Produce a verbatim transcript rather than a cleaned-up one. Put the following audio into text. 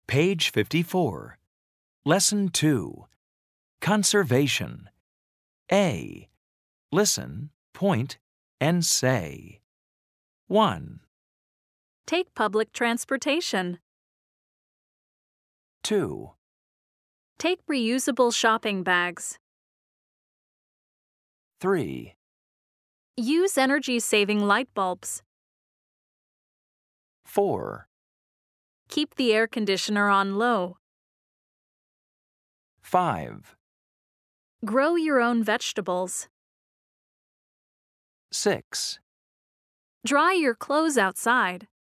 Page fifty-four. Lesson two. Conservation. A. Listen, point, and say. one. Take public transportation. two. Take reusable shopping bags. three. Use energy-saving light bulbs. four. Keep the air conditioner on low. five. Grow your own vegetables. six. Dry your clothes outside.